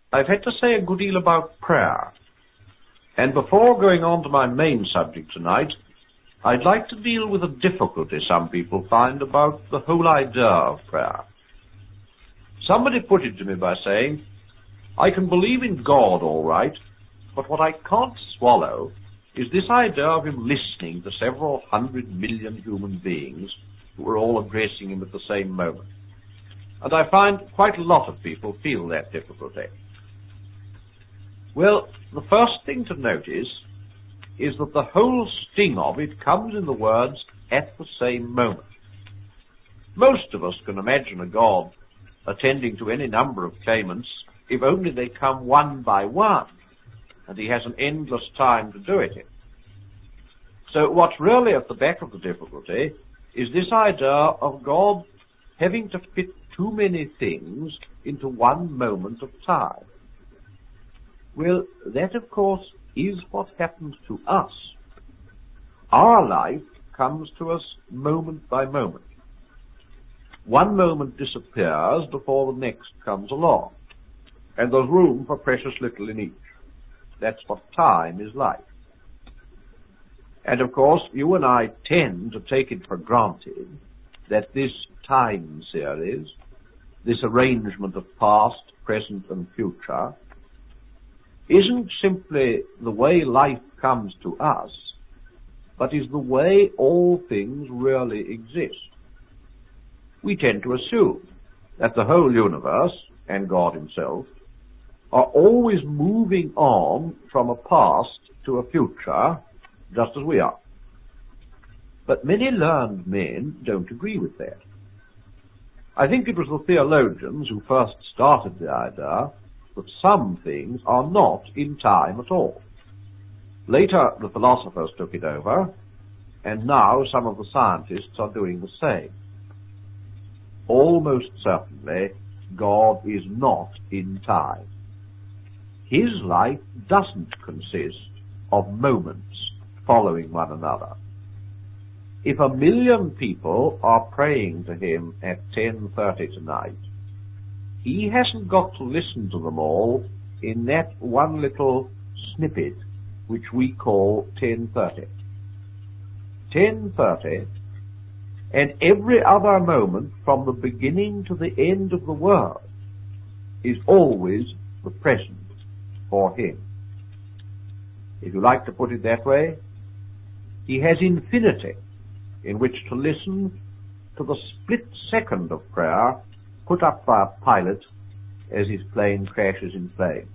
I've had to say a good deal about prayer. And before going on to my main subject tonight, I'd like to deal with a difficulty some people find about the whole idea of prayer. Somebody put it to me by saying, I can believe in God all right, but what I can't swallow is this idea of him listening to several 100 million human beings who are all addressing him at the same moment. And I find quite a lot of people feel that difficulty. Well, the first thing to notice is that the whole sting of it comes in the words, at the same moment. Most of us can imagine a God attending to any number of claimants if only they come one by one, and he has an endless time to do it in. So what's really at the back of the difficulty is this idea of God having to fit too many things into one moment of time. Well, that, of course, is what happens to us. Our life comes to us moment by moment. One moment disappears before the next comes along, and there's room for precious little in each. That's what time is like. And, of course, you and I tend to take it for granted that this time series, this arrangement of past, present, and future, isn't simply the way life comes to us, but is the way all things really exist. We tend to assume that the whole universe, and God himself, are always moving on from a past to a future, just as we are. But many learned men don't agree with that. I think it was the theologians who first started the idea that some things are not in time at all. Later, the philosophers took it over, and now some of the scientists are doing the same. Almost certainly, God is not in time. His life doesn't consist of moments following one another. If 1 million people are praying to him at 10:30 tonight, he hasn't got to listen to them all in that one little snippet which we call 10:30. 10:30, and every other moment from the beginning to the end of the world is always the present for him. If you like to put it that way, he has infinity in which to listen to the split second of prayer put up by a pilot as his plane crashes in flames.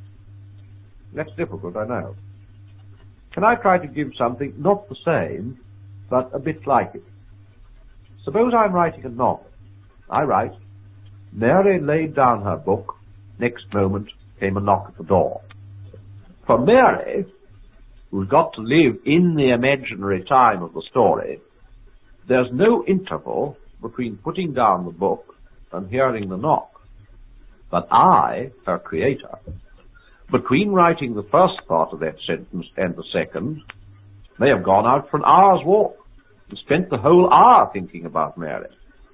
That's difficult, I know. Can I try to give something not the same, but a bit like it? Suppose I'm writing a novel. I write, Mary laid down her book. Next moment came a knock at the door. For Mary, who's got to live in the imaginary time of the story, there's no interval between putting down the book and hearing the knock. But I, her creator, between writing the first part of that sentence and the second, may have gone out for an hour's walk and spent the whole hour thinking about Mary.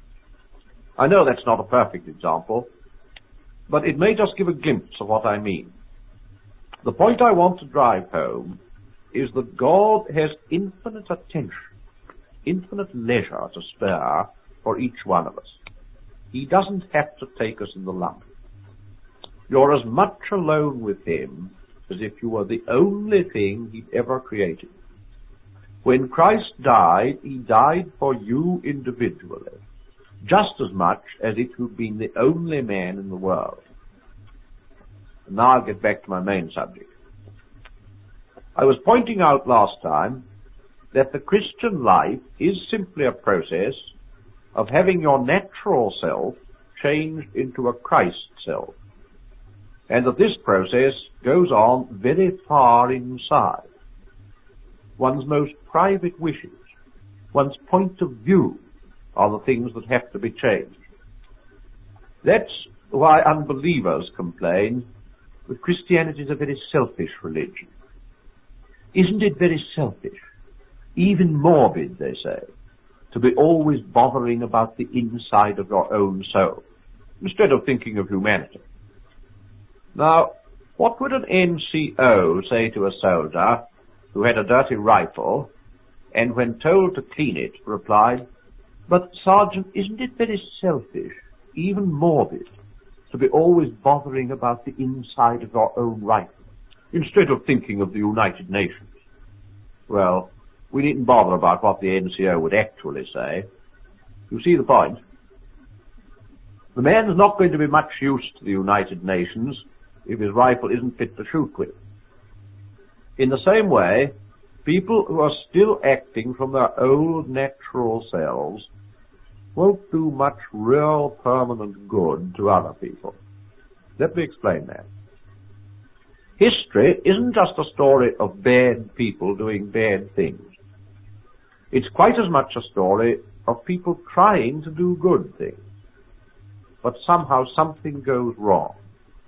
I know that's not a perfect example, but it may just give a glimpse of what I mean. The point I want to drive home is that God has infinite attention, infinite leisure to spare for each one of us. He doesn't have to take us in the lump. You're as much alone with him as if you were the only thing he'd ever created. When Christ died, he died for you individually, just as much as if you'd been the only man in the world. And now I'll get back to my main subject. I was pointing out last time that the Christian life is simply a process of having your natural self changed into a Christ self, and that this process goes on very far inside. One's most private wishes, one's point of view are the things that have to be changed. That's why unbelievers complain that Christianity is a very selfish religion. Isn't it very selfish, even morbid, they say, to be always bothering about the inside of your own soul, instead of thinking of humanity? Now, what would an NCO say to a soldier who had a dirty rifle and when told to clean it replied, "But, Sergeant, isn't it very selfish, even morbid, to be always bothering about the inside of your own rifle, instead of thinking of the United Nations?" Well, we needn't bother about what the NCO would actually say. You see the point? The man's not going to be much use to the United Nations if his rifle isn't fit to shoot with. In the same way, people who are still acting from their old natural selves won't do much real permanent good to other people. Let me explain that. History isn't just a story of bad people doing bad things. It's quite as much a story of people trying to do good things, but somehow something goes wrong.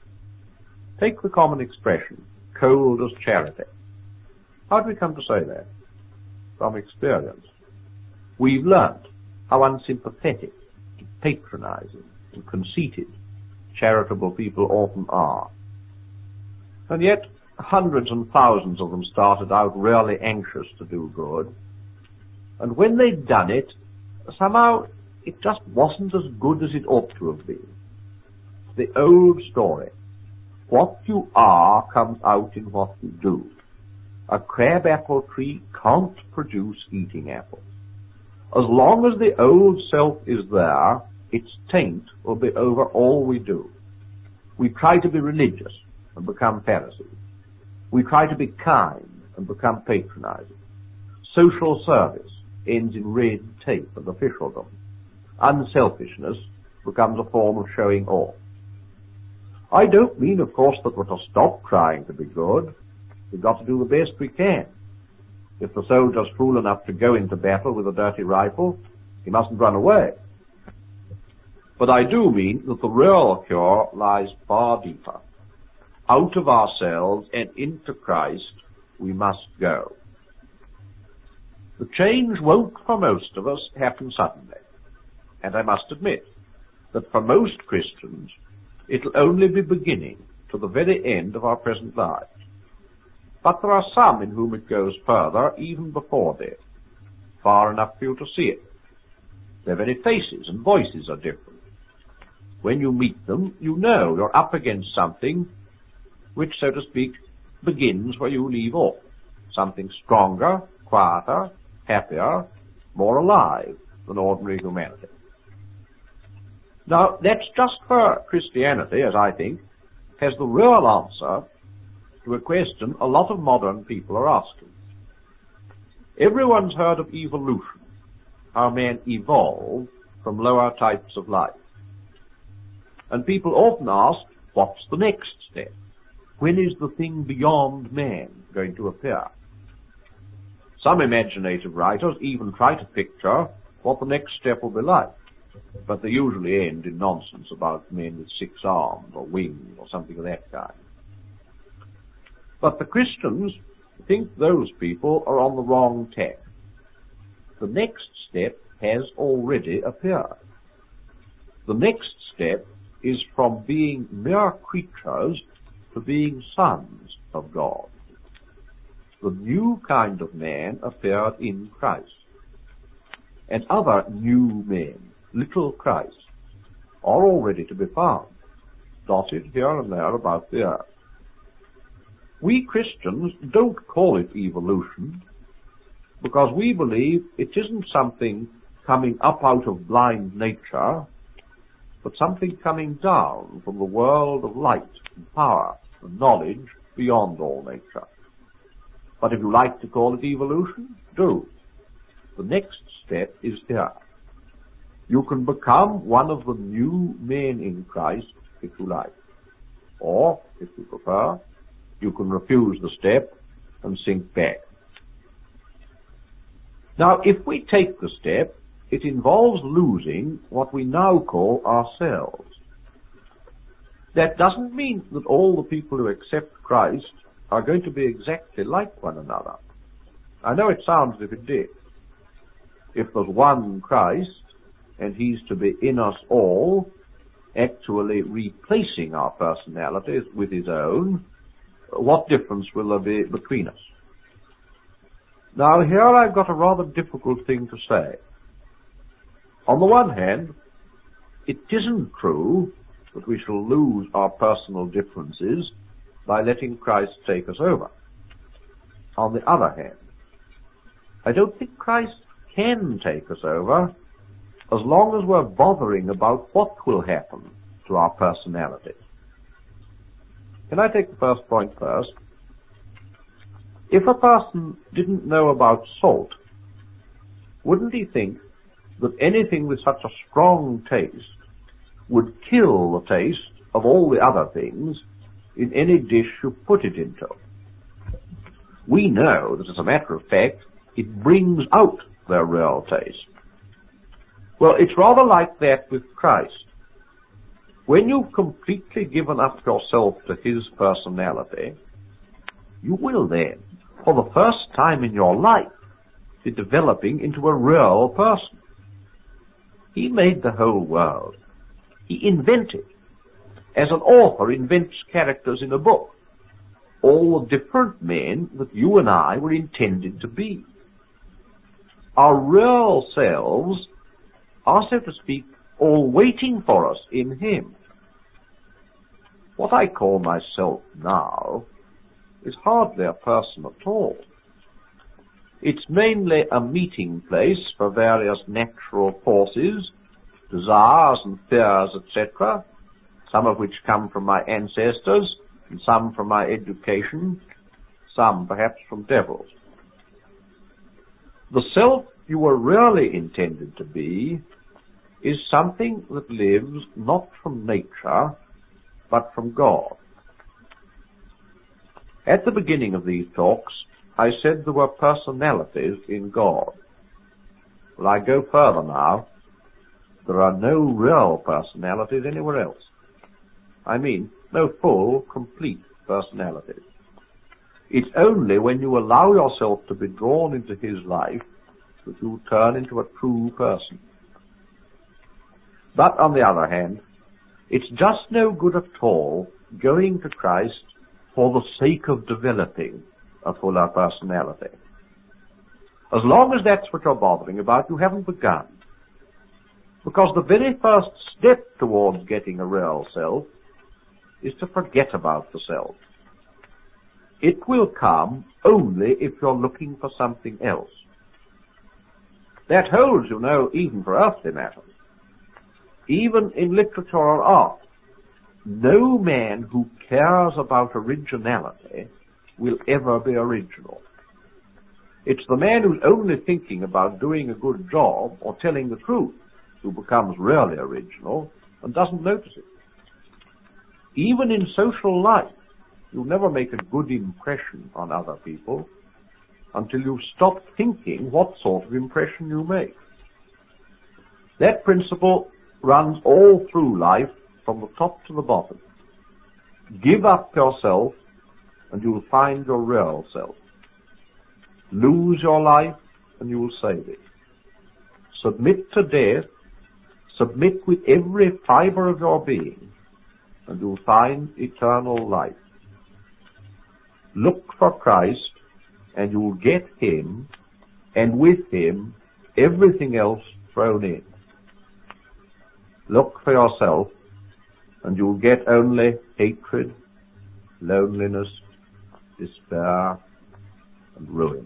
Take the common expression, cold as charity. How do we come to say that? From experience. We've learnt how unsympathetic, patronizing, and conceited charitable people often are. And yet, hundreds and thousands of them started out really anxious to do good, and when they'd done it, somehow it just wasn't as good as it ought to have been. The old story. What you are comes out in what you do. A crabapple tree can't produce eating apples. As long as the old self is there, its taint will be over all we do. We try to be religious and become Pharisees. We try to be kind and become patronizing. Social service ends in red tape and officialdom. Unselfishness becomes a form of showing off. I don't mean, of course, that we're to stop trying to be good. We've got to do the best we can. If the soldier's fool enough to go into battle with a dirty rifle, he mustn't run away. But I do mean that the real cure lies far deeper. Out of ourselves and into Christ we must go. The change won't, for most of us, happen suddenly. And I must admit that for most Christians, it'll only be beginning to the very end of our present lives. But there are some in whom it goes further, even before death, far enough for you to see it. Their very faces and voices are different. When you meet them, you know you're up against something which, so to speak, begins where you leave off. Something stronger, quieter, happier, more alive than ordinary humanity. Now, that's just where Christianity, as I think, has the real answer to a question a lot of modern people are asking. Everyone's heard of evolution, how man evolved from lower types of life. And people often ask, what's the next step? When is the thing beyond man going to appear? Some imaginative writers even try to picture what the next step will be like, but they usually end in nonsense about men with 6 arms or wings or something of that kind. But the Christians think those people are on the wrong tack. The next step has already appeared. The next step is from being mere creatures to being sons of God. The new kind of man appeared in Christ. And other new men, little Christ, are already to be found, dotted here and there about the earth. We Christians don't call it evolution because we believe it isn't something coming up out of blind nature, but something coming down from the world of light and power and knowledge beyond all nature. But if you like to call it evolution, do. The next step is here. You can become one of the new men in Christ if you like. Or, if you prefer, you can refuse the step and sink back. Now, if we take the step, it involves losing what we now call ourselves. That doesn't mean that all the people who accept Christ are going to be exactly like one another. I know it sounds as if it did. If there's one Christ, and he's to be in us all, actually replacing our personalities with his own, what difference will there be between us? Now, here I've got a rather difficult thing to say. On the one hand, it isn't true that we shall lose our personal differences by letting Christ take us over. On the other hand, I don't think Christ can take us over as long as we're bothering about what will happen to our personality. Can I take the first point first? If a person didn't know about salt, wouldn't he think that anything with such a strong taste would kill the taste of all the other things in any dish you put it into? We know that, as a matter of fact, it brings out their real taste. Well, it's rather like that with Christ. When you've completely given up yourself to his personality, you will then, for the first time in your life, be developing into a real person. He made the whole world. He invented, as an author invents characters in a book, all the different men that you and I were intended to be. Our real selves are, so to speak, all waiting for us in him. What I call myself now is hardly a person at all. It's mainly a meeting place for various natural forces, desires and fears, etc., some of which come from my ancestors, and some from my education, some perhaps from devils. The self you were really intended to be is something that lives not from nature, but from God. At the beginning of these talks, I said there were personalities in God. Well, I go further now. There are no real personalities anywhere else. I mean, no full, complete personalities. It's only when you allow yourself to be drawn into his life that you turn into a true person. But on the other hand, it's just no good at all going to Christ for the sake of developing a fuller personality. As long as that's what you're bothering about, you haven't begun. Because the very first step towards getting a real self is to forget about the self. It will come only if you're looking for something else. That holds, you know, even for earthly matters. Even in literature or art, no man who cares about originality will ever be original. It's the man who's only thinking about doing a good job or telling the truth who becomes really original and doesn't notice it. Even in social life, you'll never make a good impression on other people until you stop thinking what sort of impression you make. That principle runs all through life from the top to the bottom. Give up yourself and you'll find your real self. Lose your life and you will save it. Submit to death, submit with every fiber of your being, and you'll find eternal life. Look for Christ and you'll get him, and with him everything else thrown in. Look for yourself and you'll get only hatred, loneliness, despair, and ruin.